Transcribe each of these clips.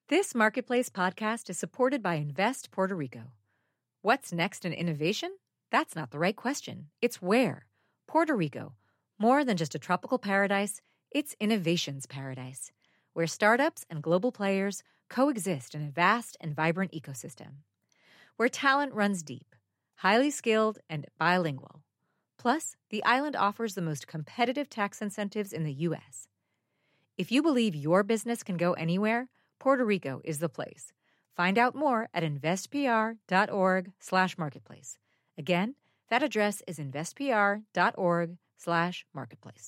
This Marketplace podcast is supported by Invest Puerto Rico. What's next in innovation? That's not the right question. It's where. Puerto Rico. More than just a tropical paradise, it's innovation's paradise, where startups and global players coexist in a vast and vibrant ecosystem. Where talent runs deep, highly skilled, and bilingual. Plus, the island offers the most competitive tax incentives in the U.S. If you believe your business can go anywhere, Puerto Rico is the place. Find out more at investpr.org/marketplace. Again, that address is investpr.org/marketplace.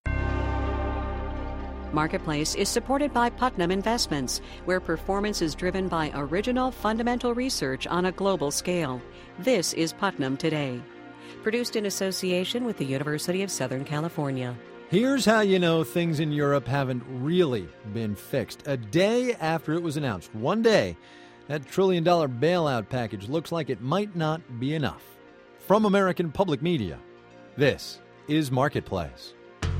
Marketplace is supported by Putnam Investments, where performance is driven by original fundamental research on a global scale. This is Putnam Today. Produced in association with the University of Southern California. Here's how you know things in Europe haven't really been fixed. A day after it was announced, one day, that $1 trillion bailout package looks like it might not be enough. From American Public Media, this is Marketplace.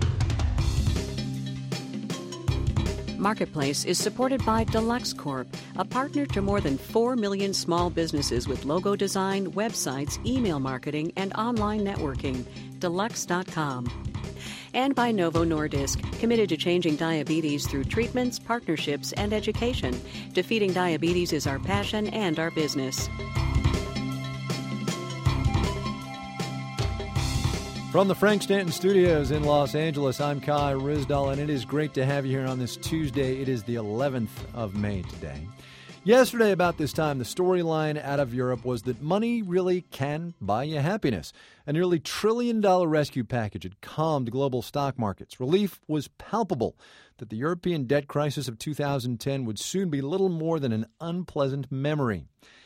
Marketplace is supported by Deluxe Corp, a partner to more than 4 million small businesses with logo design, websites, email marketing, and online networking. Deluxe.com. And by Novo Nordisk, committed to changing diabetes through treatments, partnerships, and education. Defeating diabetes is our passion and our business. From the Frank Stanton Studios in Los Angeles, I'm Kai Ryssdal, and it is great to have you here on this Tuesday. It is the 11th of May today. Yesterday, about this time, the storyline out of Europe was that money really can buy you happiness. A nearly $1 trillion rescue package had calmed global stock markets. Relief was palpable that the European debt crisis of 2010 would soon be little more than an unpleasant memory.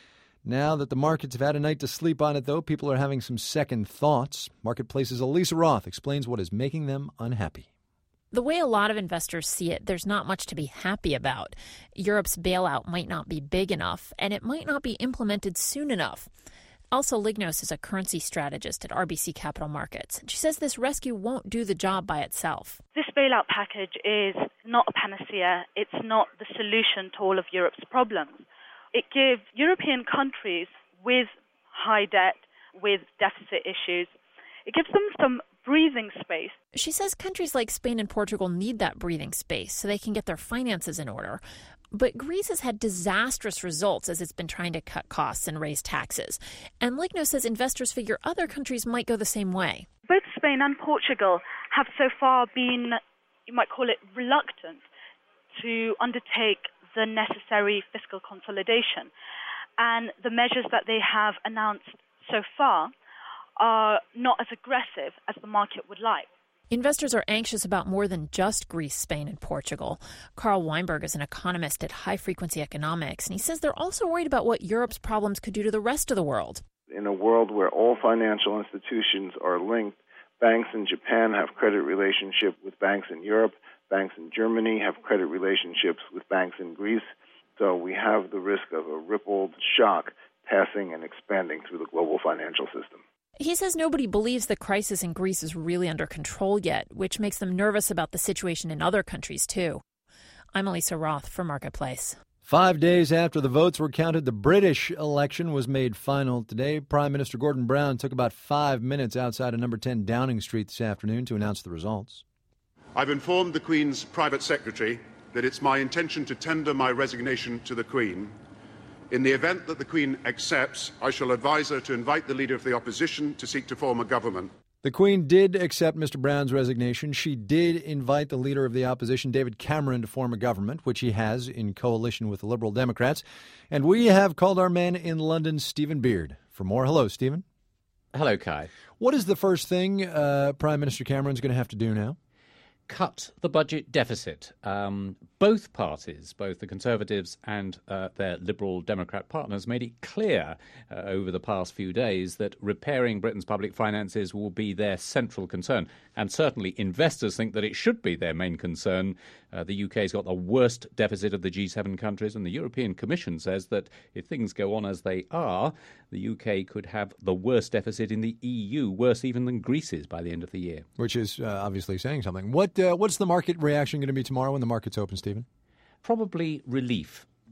Now that the markets have had a night to sleep on it, though, people are having some second thoughts. Marketplace's Elisa Roth explains what is making them unhappy. The way a lot of investors see it, there's not much to be happy about. Europe's bailout might not be big enough, and it might not be implemented soon enough. Elsa Lignos is a currency strategist at RBC Capital Markets. She says this rescue won't do the job by itself. This bailout package is not a panacea. It's not the solution to all of Europe's problems. It gives European countries with high debt, with deficit issues, it gives them some breathing space. She says countries like Spain and Portugal need that breathing space so they can get their finances in order. But Greece has had disastrous results as it's been trying to cut costs and raise taxes. And Ligno says investors figure other countries might go the same way. Both Spain and Portugal have so far been, you might call it, reluctant to undertake the necessary fiscal consolidation. And the measures that they have announced so far are not as aggressive as the market would like. Investors are anxious about more than just Greece, Spain, and Portugal. Carl Weinberg is an economist at High Frequency Economics, and he says they're also worried about what Europe's problems could do to the rest of the world. In a world where all financial institutions are linked, banks in Japan have credit relationships with banks in Europe, banks in Germany have credit relationships with banks in Greece, so we have the risk of a rippled shock passing and expanding through the global financial system. He says nobody believes the crisis in Greece is really under control yet, which makes them nervous about the situation in other countries, too. I'm Elisa Roth for Marketplace. 5 days after the votes were counted, the British election was made final today. Prime Minister Gordon Brown took about 5 minutes outside of number 10 Downing Street this afternoon to announce the results. I've informed the Queen's private secretary that it's my intention to tender my resignation to the Queen. In the event that the Queen accepts, I shall advise her to invite the Leader of the Opposition to seek to form a government. The Queen did accept Mr. Brown's resignation. She did invite the Leader of the Opposition, David Cameron, to form a government, which he has in coalition with the Liberal Democrats. And we have called our man in London, Stephen Beard, for more. Hello, Stephen. Hello, Kai. What is the first thing Prime Minister Cameron's going to have to do now? Cut the budget deficit. Both parties, both the Conservatives and their Liberal Democrat partners, made it clear over the past few days that repairing Britain's public finances will be their central concern. And certainly investors think that it should be their main concern. The UK's got the worst deficit of the G7 countries, and the European Commission says that if things go on as they are, the UK could have the worst deficit in the EU, worse even than Greece's by the end of the year. Which is obviously saying something. What's the market reaction going to be tomorrow when the markets open, Stephen? Probably relief.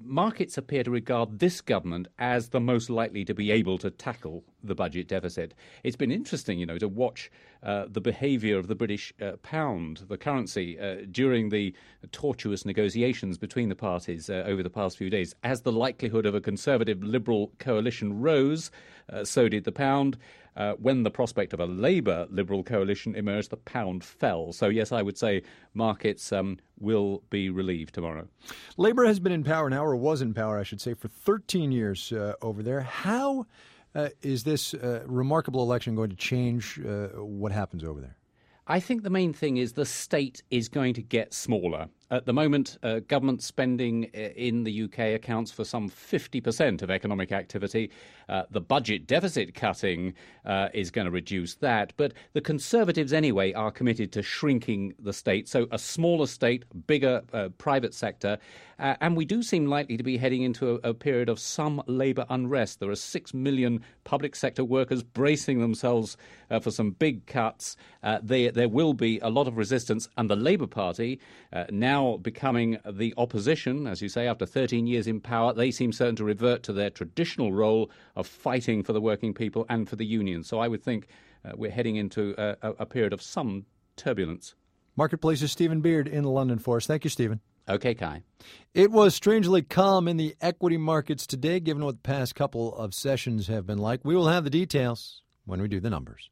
markets appear to regard this government as the most likely to be able to tackle the budget deficit. It's been interesting, to watch the behaviour of the British pound, the currency, during the tortuous negotiations between the parties over the past few days. As the likelihood of a Conservative-Liberal coalition rose, so did the pound. When the prospect of a Labour-Liberal coalition emerged, the pound fell. So, yes, I would say markets will be relieved tomorrow. Labour has been in power now, or was in power, I should say, for 13 years over there. How is this remarkable election going to change what happens over there? I think the main thing is the state is going to get smaller. At the moment, government spending in the UK accounts for some 50% of economic activity. The budget deficit cutting is going to reduce that. But the Conservatives, anyway, are committed to shrinking the state. So a smaller state, bigger private sector. And we do seem likely to be heading into a period of some labour unrest. There are 6 million public sector workers bracing themselves for some big cuts. There will be a lot of resistance. And the Labour Party, now becoming the opposition, as you say, after 13 years in power, they seem certain to revert to their traditional role of fighting for the working people and for the unions. So I would think we're heading into a period of some turbulence. Marketplace's Stephen Beard in London for us. Thank you, Stephen. Okay, Kai. It was strangely calm in the equity markets today, given what the past couple of sessions have been like. We will have the details when we do the numbers.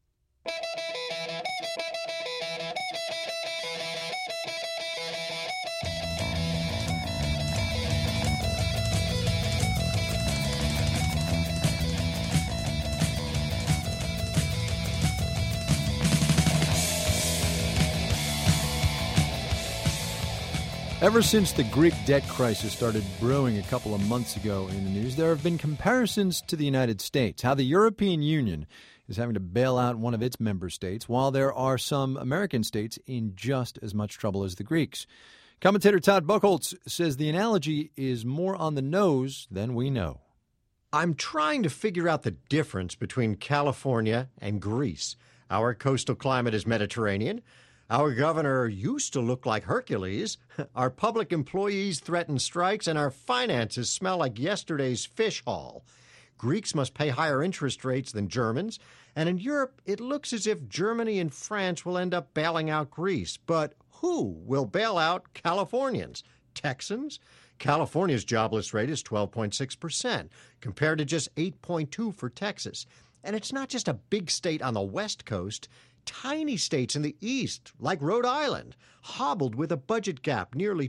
Ever since the Greek debt crisis started brewing a couple of months ago in the news, there have been comparisons to the United States, how the European Union is having to bail out one of its member states, while there are some American states in just as much trouble as the Greeks. Commentator Todd Buchholz says the analogy is more on the nose than we know. I'm trying to figure out the difference between California and Greece. Our coastal climate is Mediterranean. Our governor used to look like Hercules. Our public employees threaten strikes, and our finances smell like yesterday's fish haul. Greeks must pay higher interest rates than Germans, and in Europe, it looks as if Germany and France will end up bailing out Greece. But who will bail out Californians? Texans? California's jobless rate is 12.6%, compared to just 8.2% for Texas. And it's not just a big state on the West Coast. Tiny states in the East, like Rhode Island, hobbled with a budget gap nearly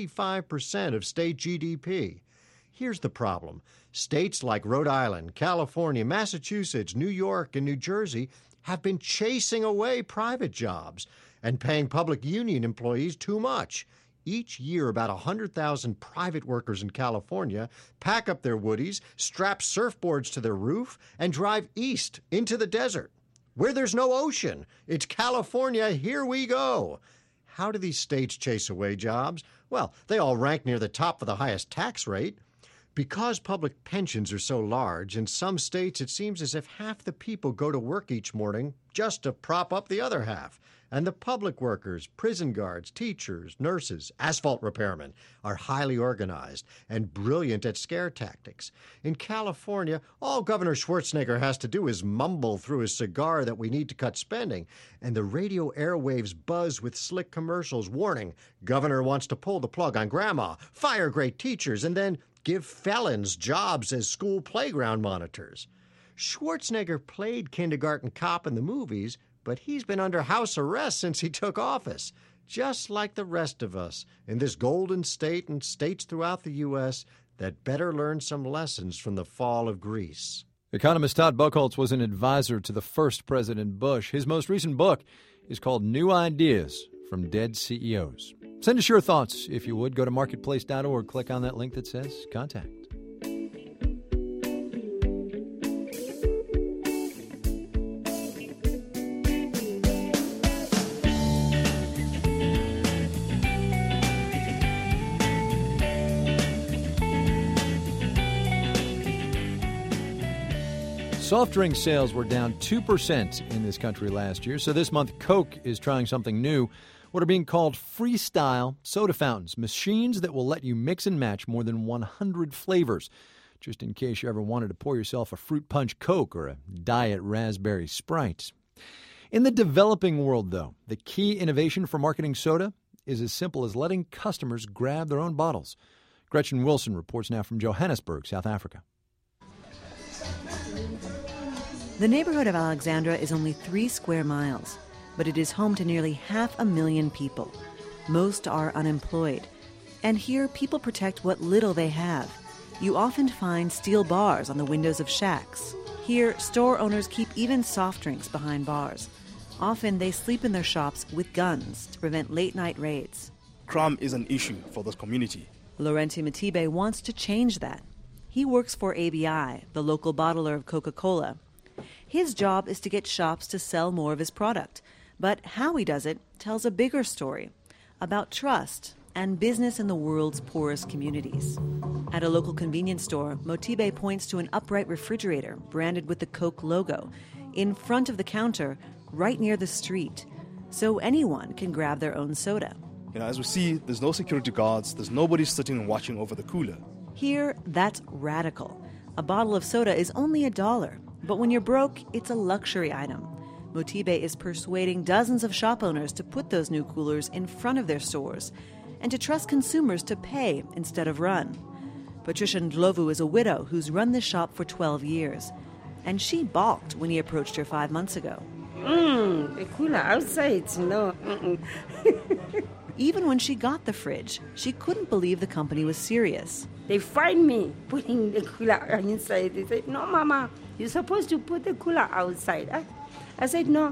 25% of state GDP. Here's the problem. States like Rhode Island, California, Massachusetts, New York, and New Jersey have been chasing away private jobs and paying public union employees too much. Each year, about 100,000 private workers in California pack up their woodies, strap surfboards to their roof, and drive east into the desert, where there's no ocean. It's California, here we go. How do these states chase away jobs? Well, they all rank near the top for the highest tax rate. Because public pensions are so large, in some states it seems as if half the people go to work each morning just to prop up the other half. And the public workers, prison guards, teachers, nurses, asphalt repairmen are highly organized and brilliant at scare tactics. In California, all Governor Schwarzenegger has to do is mumble through his cigar that we need to cut spending, and the radio airwaves buzz with slick commercials warning, Governor wants to pull the plug on grandma, fire great teachers, and then give felons jobs as school playground monitors. Schwarzenegger played kindergarten cop in the movies, but he's been under house arrest since he took office, just like the rest of us in this golden state and states throughout the U.S. that better learn some lessons from the fall of Greece. Economist Todd Buchholz was an advisor to the first President Bush. His most recent book is called New Ideas from Dead CEOs. Send us your thoughts, if you would. Go to marketplace.org. Click on that link that says Contact. Soft drink sales were down 2% in this country last year, so this month Coke is trying something new. what are being called freestyle soda fountains, machines that will let you mix and match more than 100 flavors, just in case you ever wanted to pour yourself a fruit punch Coke or a diet raspberry Sprite. In the developing world, though, the key innovation for marketing soda is as simple as letting customers grab their own bottles. Gretchen Wilson reports now from Johannesburg, South Africa. The neighborhood of Alexandra is only 3 square miles, but it is home to nearly 500,000 people. Most are unemployed. And here, people protect what little they have. You often find steel bars on the windows of shacks. Here, store owners keep even soft drinks behind bars. Often, they sleep in their shops with guns to prevent late-night raids. Crime is an issue for this community. Laurenti Matibe wants to change that. He works for ABI, the local bottler of Coca-Cola. His job is to get shops to sell more of his product. But how he does it tells a bigger story about trust and business in the world's poorest communities. At a local convenience store, Motibe points to an upright refrigerator branded with the Coke logo in front of the counter right near the street, so anyone can grab their own soda. As we see, there's no security guards, there's nobody sitting and watching over the cooler. Here, that's radical. A bottle of soda is only $1, but when you're broke, it's a luxury item. Motibe is persuading dozens of shop owners to put those new coolers in front of their stores and to trust consumers to pay instead of run. Patricia Ndlovu is a widow who's run this shop for 12 years, and she balked when he approached her 5 months ago. The cooler outside, no. Even when she got the fridge, she couldn't believe the company was serious. They find me putting the cooler inside. They said, "No, Mama, you're supposed to put the cooler outside." I said, no,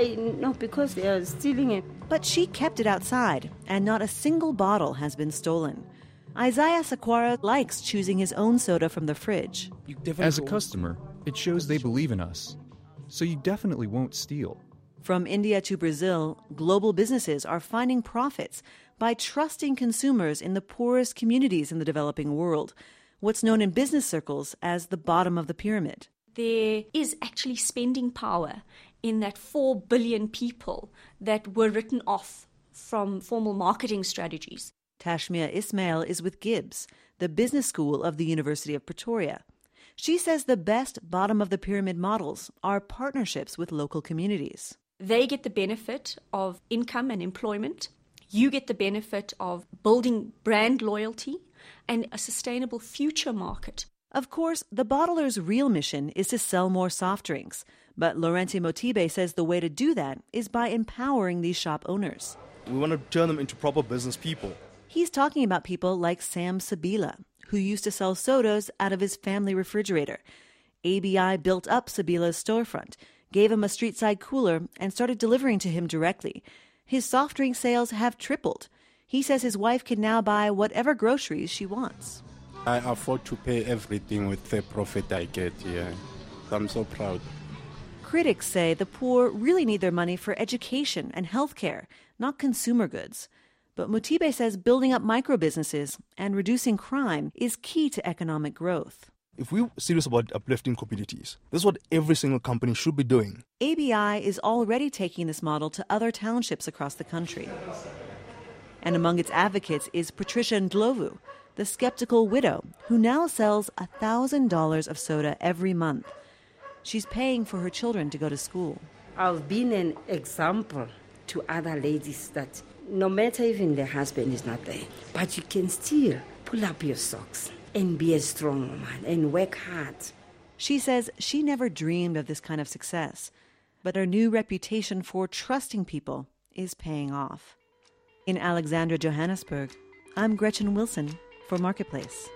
because they are stealing it. But she kept it outside, and not a single bottle has been stolen. Isaiah Sakwara likes choosing his own soda from the fridge. As a customer, it shows they believe in us. So you definitely won't steal. From India to Brazil, global businesses are finding profits by trusting consumers in the poorest communities in the developing world, what's known in business circles as the bottom of the pyramid. There is actually spending power in that 4 billion people that were written off from formal marketing strategies. Tashmia Ismail is with Gibbs, the business school of the University of Pretoria. She says the best bottom-of-the-pyramid models are partnerships with local communities. They get the benefit of income and employment. You get the benefit of building brand loyalty and a sustainable future market. Of course, the bottler's real mission is to sell more soft drinks, but Laurenti Motibe says the way to do that is by empowering these shop owners. We want to turn them into proper business people. He's talking about people like Sam Sabila, who used to sell sodas out of his family refrigerator. ABI built up Sabila's storefront, gave him a street-side cooler, and started delivering to him directly. His soft drink sales have tripled. He says his wife can now buy whatever groceries she wants. I afford to pay everything with the profit I get here. I'm so proud. Critics say the poor really need their money for education and health care, not consumer goods. But Motibe says building up micro-businesses and reducing crime is key to economic growth. If we're serious about uplifting communities, this is what every single company should be doing. ABI is already taking this model to other townships across the country. And among its advocates is Patricia Ndlovu, the skeptical widow who now sells $1,000 of soda every month. She's paying for her children to go to school. I've been an example to other ladies that no matter even the husband is not there, but you can still pull up your socks and be a strong woman and work hard. She says she never dreamed of this kind of success, but her new reputation for trusting people is paying off. In Alexandra, Johannesburg, I'm Gretchen Wilson for Marketplace.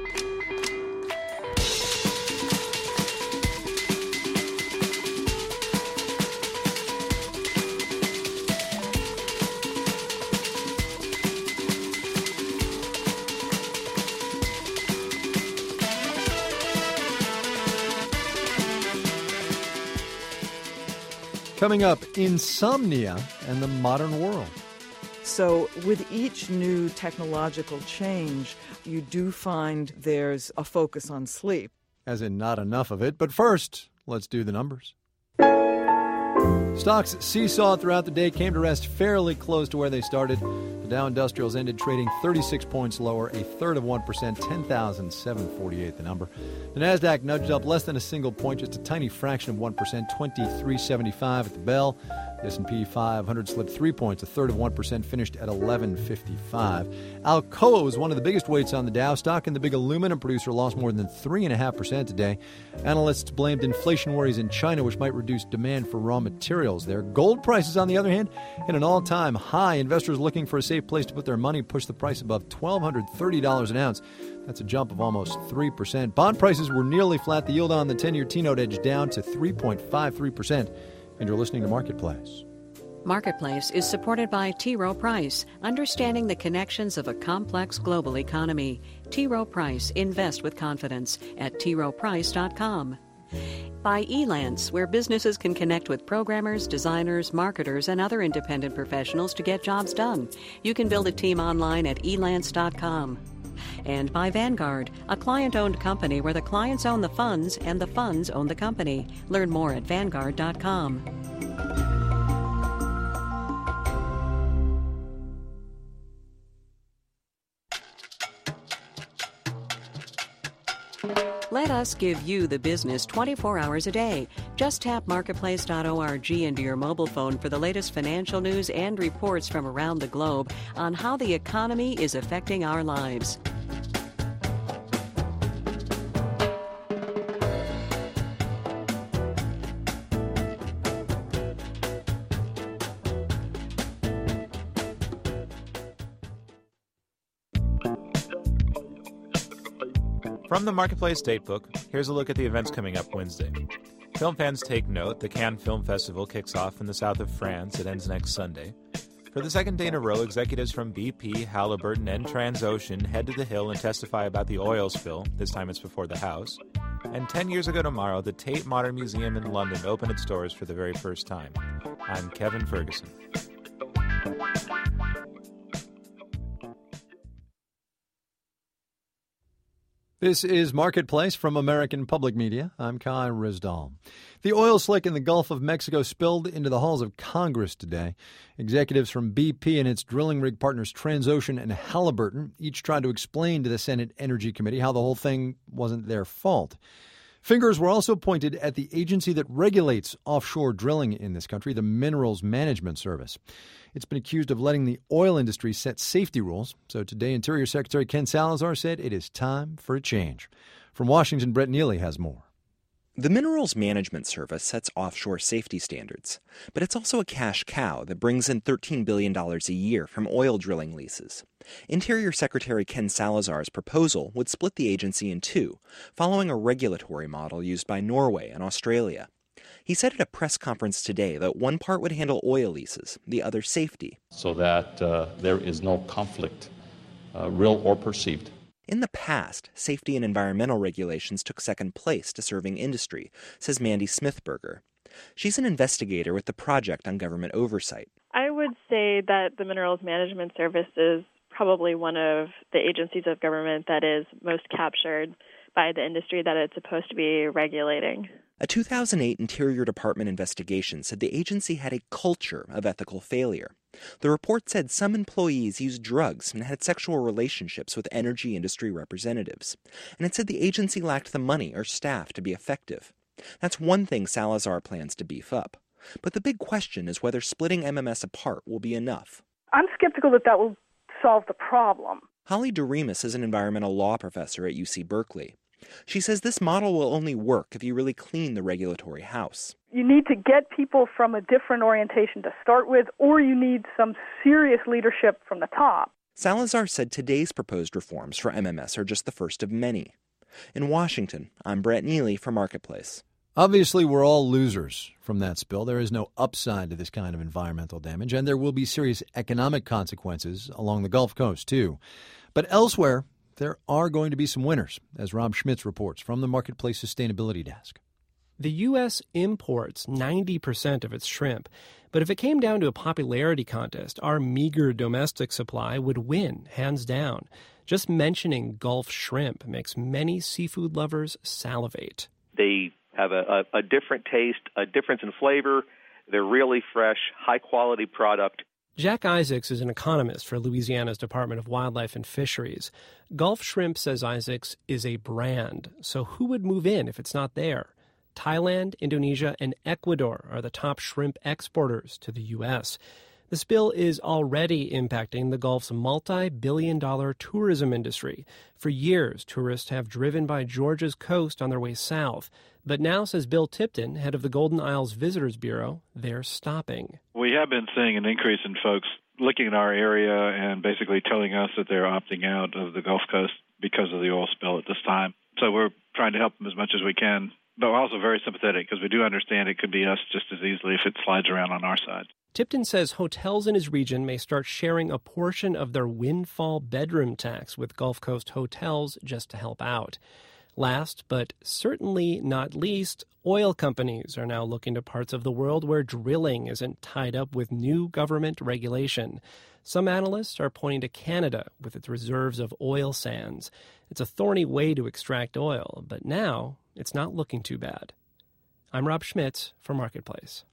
Coming up, insomnia and the modern world. So with each new technological change, you do find there's a focus on sleep. As in not enough of it. But first, let's do the numbers. Stocks seesawed throughout the day, came to rest fairly close to where they started. The Dow Industrials ended trading 36 points lower, a third of 1%, 10,748 the number. The Nasdaq nudged up less than a single point, just a tiny fraction of 1%, 2375 at the bell. The S&P 500 slipped 3 points, a third of 1%, finished at 1155. Alcoa was one of the biggest weights on the Dow. Stock and the big aluminum producer lost more than 3.5% today. Analysts blamed inflation worries in China, which might reduce demand for raw materials there. Gold prices, on the other hand, hit an all-time high. Investors looking for a safe place to put their money pushed the price above $1,230 an ounce. That's a jump of almost 3%. Bond prices were nearly flat. The yield on the 10-year T-note edged down to 3.53%. And you're listening to Marketplace. Marketplace is supported by T. Rowe Price, understanding the connections of a complex global economy. T. Rowe Price, invest with confidence at troweprice.com. By Elance, where businesses can connect with programmers, designers, marketers, and other independent professionals to get jobs done. You can build a team online at elance.com. And by Vanguard, a client-owned company where the clients own the funds and the funds own the company. Learn more at Vanguard.com. Let us give you the business 24 hours a day. Just tap marketplace.org into your mobile phone for the latest financial news and reports from around the globe on how the economy is affecting our lives. From the Marketplace Datebook, here's a look at the events coming up Wednesday. Film fans take note, the Cannes Film Festival kicks off in the south of France. It ends next Sunday. For the second day in a row, executives from BP, Halliburton, and Transocean head to the Hill and testify about the oil spill. This time it's before the House. And 10 years ago tomorrow, the Tate Modern Museum in London opened its doors for the very first time. I'm Kevin Ferguson. This is Marketplace from American Public Media. I'm Kai Rizdal. The oil slick in the Gulf of Mexico spilled into the halls of Congress today. Executives from BP and its drilling rig partners Transocean and Halliburton each tried to explain to the Senate Energy Committee how the whole thing wasn't their fault. Fingers were also pointed at the agency that regulates offshore drilling in this country, the Minerals Management Service. It's been accused of letting the oil industry set safety rules. So today, Interior Secretary Ken Salazar said it is time for a change. From Washington, Brett Neely has more. The Minerals Management Service sets offshore safety standards, but it's also a cash cow that brings in $13 billion a year from oil drilling leases. Interior Secretary Ken Salazar's proposal would split the agency in two, following a regulatory model used by Norway and Australia. He said at a press conference today that one part would handle oil leases, the other safety. So that there is no conflict, real or perceived. In the past, safety and environmental regulations took second place to serving industry, says Mandy Smithberger. She's an investigator with the Project on Government Oversight. I would say that the Minerals Management Service is probably one of the agencies of government that is most captured by the industry that it's supposed to be regulating. A 2008 Interior Department investigation said the agency had a culture of ethical failure. The report said some employees used drugs and had sexual relationships with energy industry representatives. And it said the agency lacked the money or staff to be effective. That's one thing Salazar plans to beef up. But the big question is whether splitting MMS apart will be enough. I'm skeptical that that will solve the problem. Holly Doremus is an environmental law professor at UC Berkeley. She says this model will only work if you really clean the regulatory house. You need to get people from a different orientation to start with, or you need some serious leadership from the top. Salazar said today's proposed reforms for MMS are just the first of many. In Washington, I'm Brett Neely for Marketplace. Obviously, we're all losers from that spill. There is no upside to this kind of environmental damage, and there will be serious economic consequences along the Gulf Coast, too. But elsewhere, there are going to be some winners, as Rob Schmitz reports from the Marketplace Sustainability Desk. The U.S. imports 90% of its shrimp, but if it came down to a popularity contest, our meager domestic supply would win, hands down. Just mentioning Gulf shrimp makes many seafood lovers salivate. They have a different taste, a difference in flavor. They're really fresh, high-quality product. Jack Isaacs is an economist for Louisiana's Department of Wildlife and Fisheries. Gulf Shrimp, says Isaacs, is a brand. So who would move in if it's not there? Thailand, Indonesia, and Ecuador are the top shrimp exporters to the U.S. The spill is already impacting the Gulf's multi-billion-dollar tourism industry. For years, tourists have driven by Georgia's coast on their way south. But now, says Bill Tipton, head of the Golden Isles Visitors Bureau, they're stopping. We have been seeing an increase in folks looking at our area and basically telling us that they're opting out of the Gulf Coast because of the oil spill at this time. So we're trying to help them as much as we can, but we're also very sympathetic because we do understand it could be us just as easily if it slides around on our side. Tipton says hotels in his region may start sharing a portion of their windfall bedroom tax with Gulf Coast hotels just to help out. Last, but certainly not least, oil companies are now looking to parts of the world where drilling isn't tied up with new government regulation. Some analysts are pointing to Canada with its reserves of oil sands. It's a thorny way to extract oil, but now it's not looking too bad. I'm Rob Schmitz for Marketplace.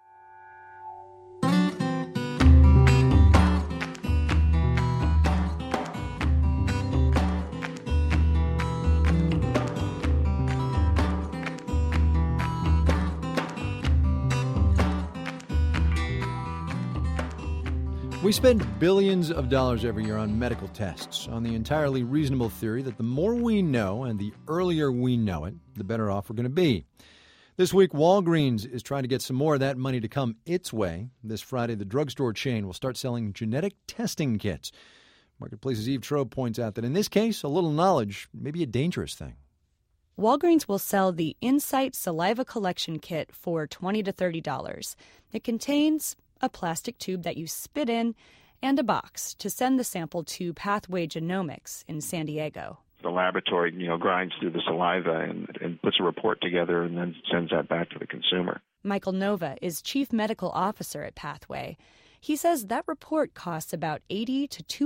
We spend billions of dollars every year on medical tests on the entirely reasonable theory that the more we know and the earlier we know it, the better off we're going to be. This week, Walgreens is trying to get some more of that money to come its way. This Friday, the drugstore chain will start selling genetic testing kits. Marketplace's Eve Trobe points out that in this case, a little knowledge may be a dangerous thing. Walgreens will sell the Insight Saliva Collection Kit for $20 to $30. It contains a plastic tube that you spit in, and a box to send the sample to Pathway Genomics in San Diego. The laboratory, grinds through the saliva and puts a report together and then sends that back to the consumer. Michael Nova is Chief Medical Officer at Pathway. He says that report costs about $80 to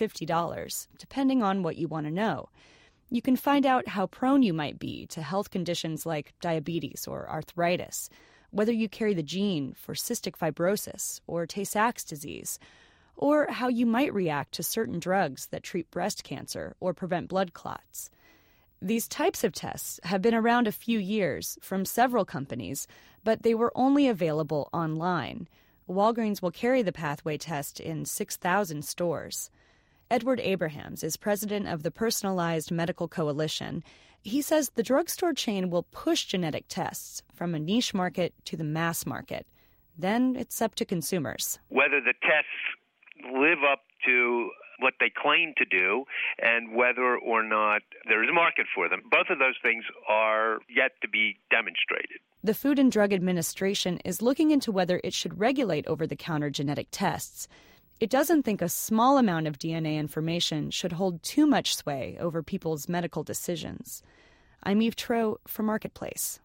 $250, depending on what you want to know. You can find out how prone you might be to health conditions like diabetes or arthritis, whether you carry the gene for cystic fibrosis or Tay-Sachs disease, or how you might react to certain drugs that treat breast cancer or prevent blood clots. These types of tests have been around a few years from several companies, but they were only available online. Walgreens will carry the Pathway test in 6,000 stores. Edward Abrahams is president of the Personalized Medical Coalition. He says the drugstore chain will push genetic tests from a niche market to the mass market. Then it's up to consumers. Whether the tests live up to what they claim to do and whether or not there is a market for them. Both of those things are yet to be demonstrated. The Food and Drug Administration is looking into whether it should regulate over-the-counter genetic tests. It doesn't think a small amount of DNA information should hold too much sway over people's medical decisions. I'm Eve Trobe for Marketplace.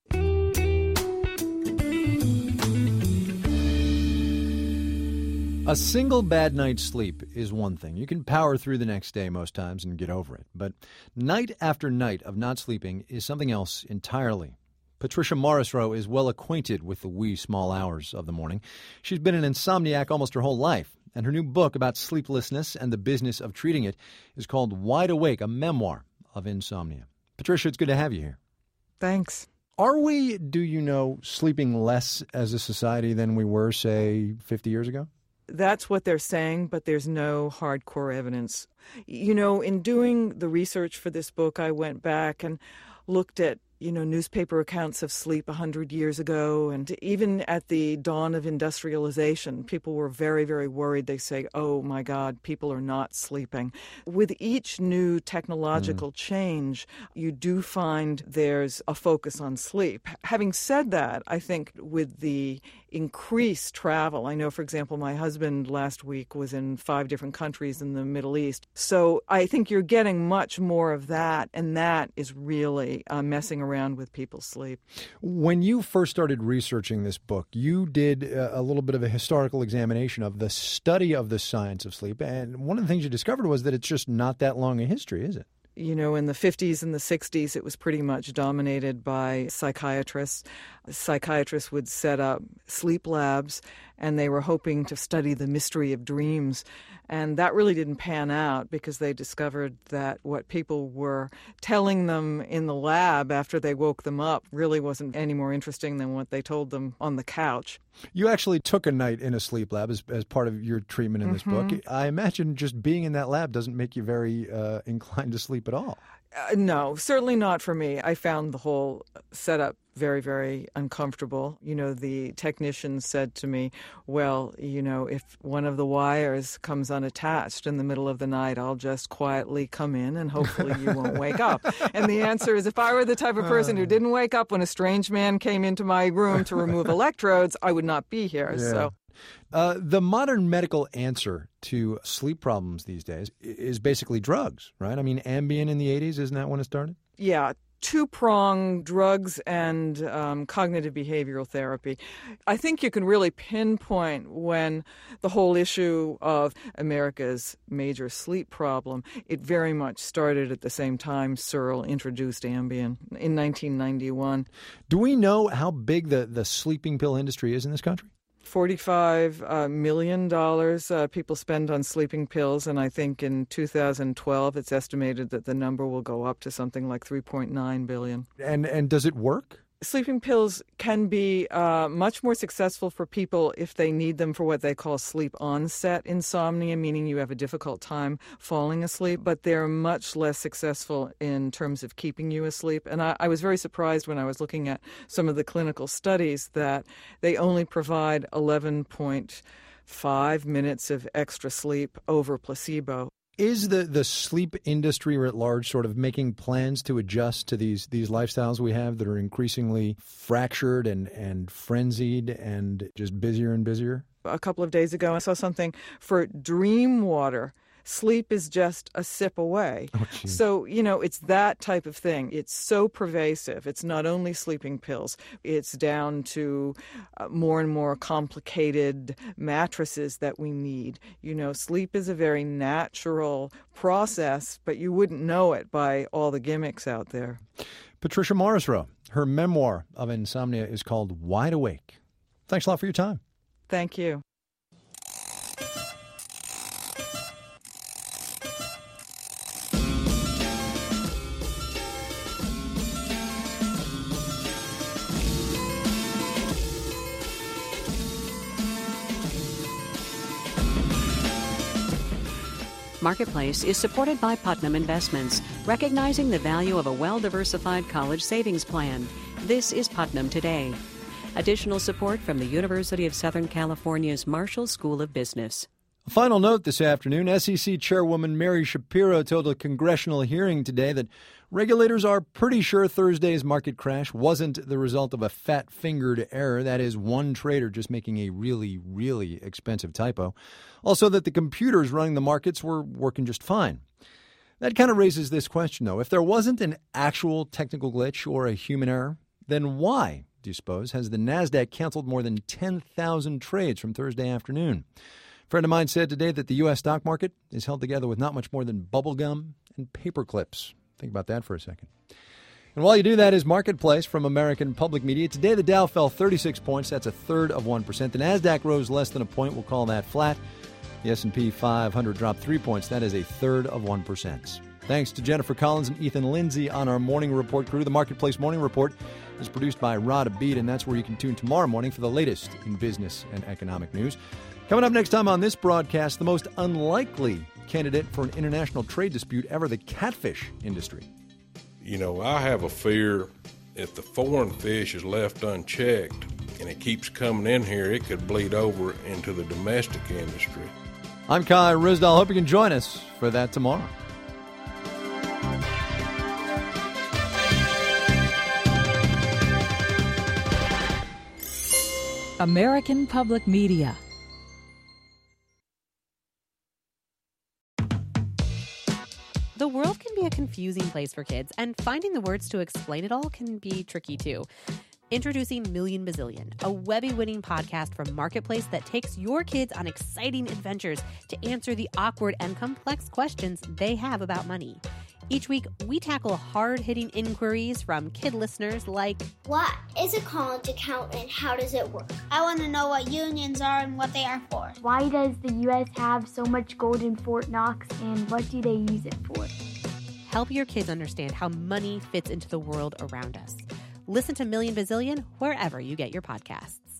A single bad night's sleep is one thing. You can power through the next day most times and get over it. But night after night of not sleeping is something else entirely. Patricia Morrisroe is well acquainted with the wee small hours of the morning. She's been an insomniac almost her whole life, and her new book about sleeplessness and the business of treating it is called Wide Awake, a memoir of insomnia. Patricia, it's good to have you here. Thanks. Are we, sleeping less as a society than we were, say, 50 years ago? That's what they're saying, but there's no hardcore evidence. In doing the research for this book, I went back and looked at newspaper accounts of sleep 100 years ago. And even at the dawn of industrialization, people were very, very worried. They say, oh, my God, people are not sleeping. With each new technological change, you do find there's a focus on sleep. Having said that, I think with the increased travel, I know, for example, my husband last week was in 5 different countries in the Middle East. So I think you're getting much more of that, and that is really messing around with people's sleep. When you first started researching this book, you did a little bit of a historical examination of the study of the science of sleep. And one of the things you discovered was that it's just not that long a history, is it? In the 50s and the 60s, it was pretty much dominated by psychiatrists. Psychiatrists would set up sleep labs, and they were hoping to study the mystery of dreams. And that really didn't pan out because they discovered that what people were telling them in the lab after they woke them up really wasn't any more interesting than what they told them on the couch. You actually took a night in a sleep lab as part of your treatment in this book. I imagine just being in that lab doesn't make you very inclined to sleep at all. No, certainly not for me. I found the whole setup very, very uncomfortable. The technician said to me, well, if one of the wires comes unattached in the middle of the night, I'll just quietly come in and hopefully you won't wake up. And the answer is, if I were the type of person who didn't wake up when a strange man came into my room to remove electrodes, I would not be here. Yeah. So. The modern medical answer to sleep problems these days is basically drugs, right? I mean, Ambien in the 80s, isn't that when it started? Yeah, two-pronged drugs and cognitive behavioral therapy. I think you can really pinpoint when the whole issue of America's major sleep problem, it very much started at the same time Searle introduced Ambien in 1991. Do we know how big the sleeping pill industry is in this country? $45 million people spend on sleeping pills, and I think in 2012 it's estimated that the number will go up to something like $3.9 billion. And does it work? Sleeping pills can be much more successful for people if they need them for what they call sleep onset insomnia, meaning you have a difficult time falling asleep, but they're much less successful in terms of keeping you asleep. And I was very surprised when I was looking at some of the clinical studies that they only provide 11.5 minutes of extra sleep over placebo. Is the sleep industry at large sort of making plans to adjust to these lifestyles we have that are increasingly fractured and frenzied and just busier and busier? A couple of days ago, I saw something for dream water. Sleep is just a sip away. So, it's that type of thing. It's so pervasive. It's not only sleeping pills. It's down to more and more complicated mattresses that we need. Sleep is a very natural process, but you wouldn't know it by all the gimmicks out there. Patricia Morrisroe, her memoir of insomnia is called Wide Awake. Thanks a lot for your time. Thank you. Marketplace is supported by Putnam Investments, recognizing the value of a well-diversified college savings plan. This is Putnam Today. Additional support from the University of Southern California's Marshall School of Business. A final note this afternoon, SEC Chairwoman Mary Shapiro told a congressional hearing today that regulators are pretty sure Thursday's market crash wasn't the result of a fat-fingered error, that is, one trader just making a really, really expensive typo. Also that the computers running the markets were working just fine. That kind of raises this question, though. If there wasn't an actual technical glitch or a human error, then why, do you suppose, has the NASDAQ canceled more than 10,000 trades from Thursday afternoon? A friend of mine said today that the U.S. stock market is held together with not much more than bubble gum and paper clips. Think about that for a second. And while you do that is Marketplace from American Public Media. Today the Dow fell 36 points. That's a third of 1%. The NASDAQ rose less than a point. We'll call that flat. The S&P 500 dropped 3 points. That is a third of 1%. Thanks to Jennifer Collins and Ethan Lindsay on our Morning Report crew. The Marketplace Morning Report is produced by Rod Abid, and that's where you can tune tomorrow morning for the latest in business and economic news. Coming up next time on this broadcast, the most unlikely candidate for an international trade dispute ever, the catfish industry. I have a fear if the foreign fish is left unchecked and it keeps coming in here, it could bleed over into the domestic industry. I'm Kai Ryssdal. Hope you can join us for that tomorrow. American Public Media. The world can be a confusing place for kids, and finding the words to explain it all can be tricky too. Introducing Million Bazillion, a Webby-winning podcast from Marketplace that takes your kids on exciting adventures to answer the awkward and complex questions they have about money. Each week, we tackle hard-hitting inquiries from kid listeners like, what is a college account and how does it work? I want to know what unions are and what they are for. Why does the U.S. have so much gold in Fort Knox, and what do they use it for? Help your kids understand how money fits into the world around us. Listen to Million Bazillion wherever you get your podcasts.